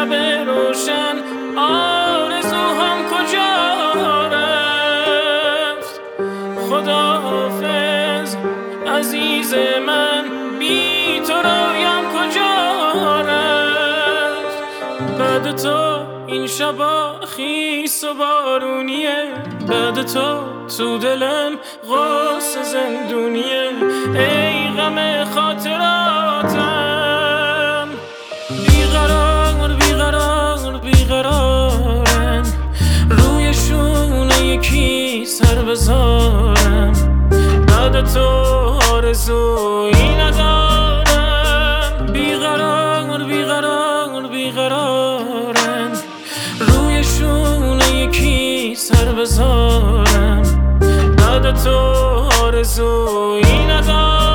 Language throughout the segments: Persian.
شب روشن آرزوهم کجا رفت؟ خداحافظ عزیز من، بی تو رویم کجا رفت؟ بعد تو این شبا خیس و بارونیه، بعد تو دلم غصه زندونیه. ای غم خاطراتم، بیقرارن روی شونه یکی سر بذارم. بعد تو آرزویی ندارم. بیقرارن روی شونه یکی سر بذارم. بعد تو آرزویی ندارم.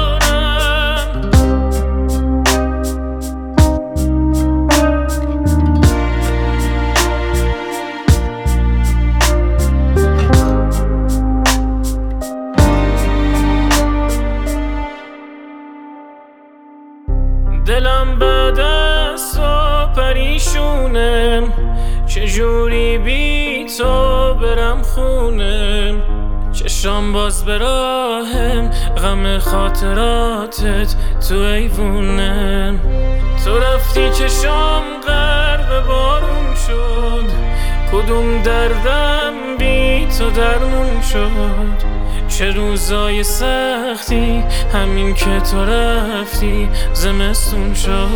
دلم بعد از تو پریشونه، چجوری بی تو برم خونه؟ چشام باز به راهم، غم خاطراتت تو ایوونه. تو رفتی چشام غرق بارون شد، کدوم دردم بی تو درمون شد؟ چه روزای سختی همین که تو رفتی زمستون شد.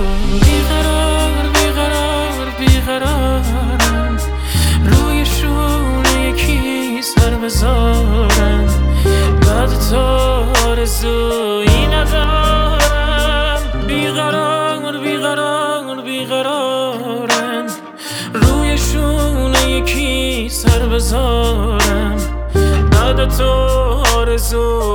بیقرارم روی شونه یکی سر بذارم. بعد تو آرزویی ندارم. بیقرارم روی شونه یکی سر بذارم. بعد تو آرزو